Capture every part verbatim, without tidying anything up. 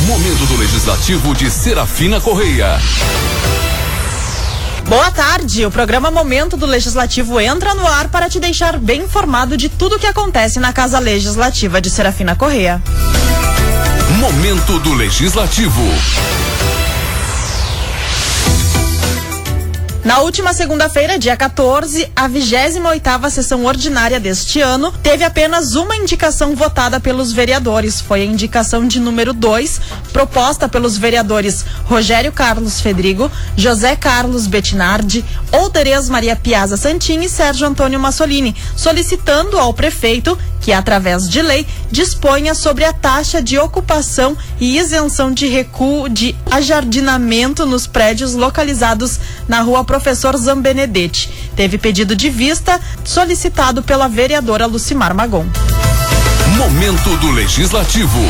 Momento do Legislativo de Serafina Correia. Boa tarde, o programa Momento do Legislativo entra no ar para te deixar bem informado de tudo o que acontece na Casa Legislativa de Serafina Correia. Momento do Legislativo. Na última segunda-feira, dia quatorze, a vigésima oitava sessão ordinária deste ano teve apenas uma indicação votada pelos vereadores. Foi a indicação de número dois, proposta pelos vereadores Rogério Carlos Fedrigo, José Carlos Bettinardi, Olderez Maria Piazza Santin e Sérgio Antônio Massolini, solicitando ao prefeito que, através de lei, disponha sobre a taxa de ocupação e isenção de recuo de ajardinamento nos prédios localizados na rua Professor Zambenedetti. Teve pedido de vista solicitado pela vereadora Lucimar Magon. Momento do Legislativo.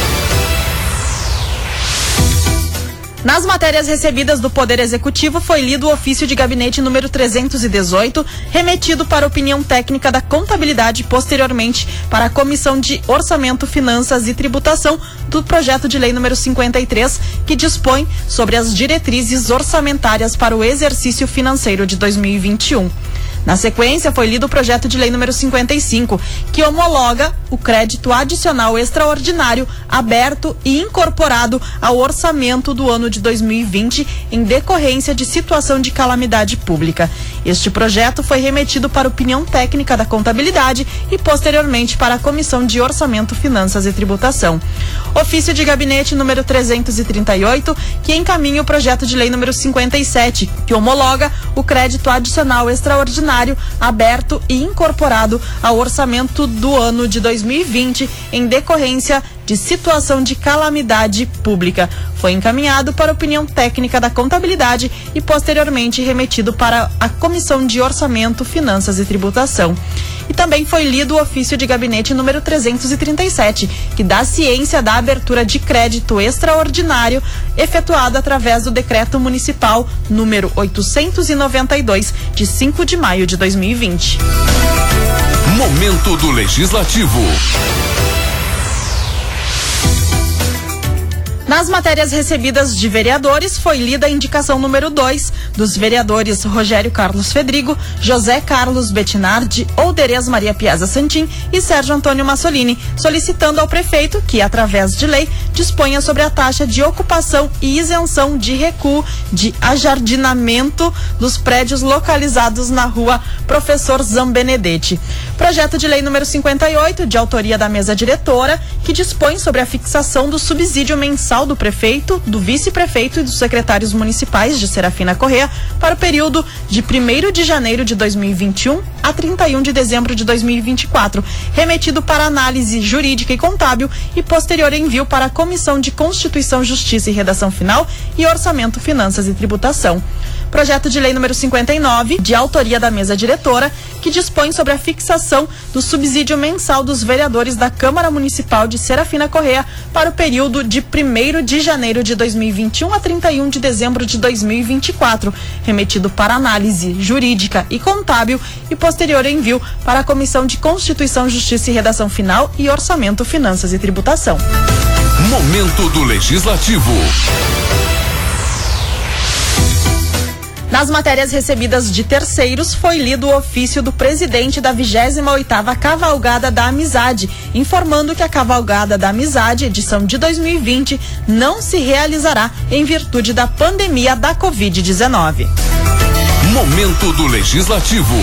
Nas matérias recebidas do Poder Executivo, foi lido o ofício de gabinete número trezentos e dezoito, remetido para opinião técnica da Contabilidade e posteriormente para a Comissão de Orçamento, Finanças e Tributação do projeto de lei número cinquenta e três, que dispõe sobre as diretrizes orçamentárias para o exercício financeiro de dois mil e vinte e um. Na sequência, foi lido o projeto de lei número cinquenta e cinco, que homologa o crédito adicional extraordinário aberto e incorporado ao orçamento do ano de dois mil e vinte em decorrência de situação de calamidade pública. Este projeto foi remetido para opinião técnica da Contabilidade e posteriormente para a Comissão de Orçamento, Finanças e Tributação. Ofício de gabinete número trezentos e trinta e oito, que encaminha o projeto de lei número cinquenta e sete, que homologa o crédito adicional extraordinário aberto e incorporado ao orçamento do ano de dois mil e vinte em decorrência de situação de calamidade pública. Foi encaminhado para opinião técnica da Contabilidade e posteriormente remetido para a Comissão de Orçamento, Finanças e Tributação. E também foi lido o ofício de gabinete número trezentos e trinta e sete, que dá ciência da abertura de crédito extraordinário efetuado através do decreto municipal número oitocentos e noventa e dois, de cinco de maio de dois mil e vinte. Momento do Legislativo. Nas matérias recebidas de vereadores, foi lida a indicação número dois dos vereadores Rogério Carlos Fedrigo, José Carlos Bettinardi, Olderez Maria Piazza Santin e Sérgio Antônio Massolini, solicitando ao prefeito que, através de lei, disponha sobre a taxa de ocupação e isenção de recuo de ajardinamento dos prédios localizados na rua Professor Zambenedetti. Projeto de lei número cinquenta e oito, de autoria da mesa diretora, que dispõe sobre a fixação do subsídio mensal do prefeito, do vice-prefeito e dos secretários municipais de Serafina Correia para o período de primeiro de janeiro de dois mil e vinte e um a trinta e um de dezembro de dois mil e vinte e quatro, remetido para análise jurídica e contábil e posterior envio para a Comissão de Constituição, Justiça e Redação Final e Orçamento, Finanças e Tributação. Projeto de lei número cinquenta e nove, de autoria da mesa diretora, que dispõe sobre a fixação do subsídio mensal dos vereadores da Câmara Municipal de Serafina Correia para o período de primeiro de janeiro de dois mil e vinte e um a trinta e um de dezembro de dois mil e vinte e quatro, remetido para análise jurídica e contábil e posterior envio para a Comissão de Constituição, Justiça e Redação Final e Orçamento, Finanças e Tributação. Momento do Legislativo. Nas matérias recebidas de terceiros, foi lido o ofício do presidente da vigésima oitava Cavalgada da Amizade, informando que a Cavalgada da Amizade, edição de dois mil e vinte, não se realizará em virtude da pandemia da covid dezenove. Momento do Legislativo.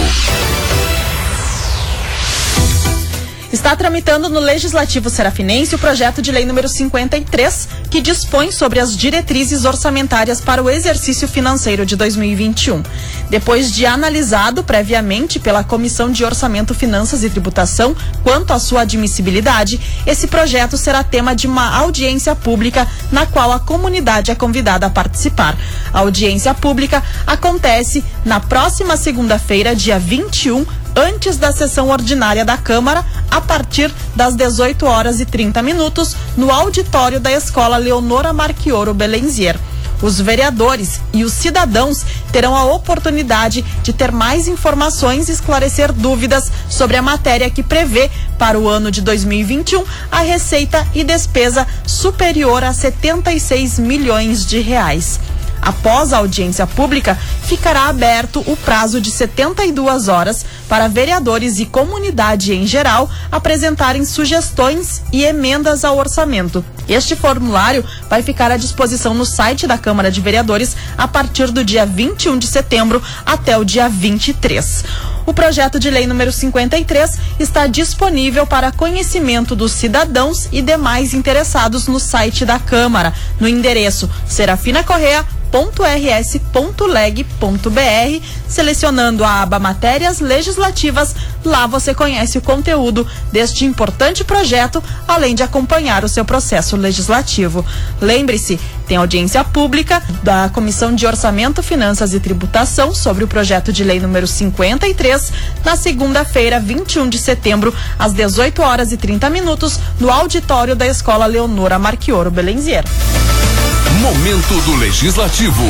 Está tramitando no Legislativo Serafinense o projeto de lei número cinquenta e três, que dispõe sobre as diretrizes orçamentárias para o exercício financeiro de dois mil e vinte e um. Depois de analisado previamente pela Comissão de Orçamento, Finanças e Tributação quanto à sua admissibilidade, esse projeto será tema de uma audiência pública na qual a comunidade é convidada a participar. A audiência pública acontece na próxima segunda-feira, dia vinte e um, antes da sessão ordinária da Câmara, a partir das dezoito horas e trinta minutos, no auditório da Escola Leonora Marchioro Belenzier. Os vereadores e os cidadãos terão a oportunidade de ter mais informações e esclarecer dúvidas sobre a matéria que prevê para o ano de dois mil e vinte e um a receita e despesa superior a setenta e seis milhões de reais. Após a audiência pública, ficará aberto o prazo de setenta e duas horas para vereadores e comunidade em geral apresentarem sugestões e emendas ao orçamento. Este formulário vai ficar à disposição no site da Câmara de Vereadores a partir do dia vinte e um de setembro até o dia vinte e três. O projeto de lei número cinquenta e três está disponível para conhecimento dos cidadãos e demais interessados no site da Câmara, no endereço serafina correa ponto r s ponto leg ponto b r, selecionando a aba Matérias Legislativas. Lá você conhece o conteúdo deste importante projeto, além de acompanhar o seu processo legislativo. Lembre-se, tem audiência pública da Comissão de Orçamento, Finanças e Tributação sobre o projeto de lei número cinquenta e três, na segunda-feira, vinte e um de setembro, às dezoito horas e trinta minutos, no auditório da Escola Leonora Marchioro Belenzier. Momento do Legislativo.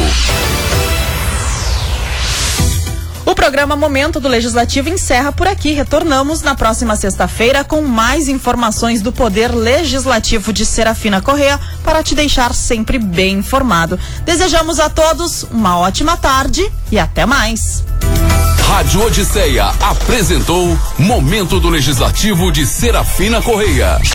O programa Momento do Legislativo encerra por aqui. Retornamos na próxima sexta-feira com mais informações do Poder Legislativo de Serafina Correa para te deixar sempre bem informado. Desejamos a todos uma ótima tarde e até mais. Rádio Odisseia apresentou Momento do Legislativo de Serafina Correa.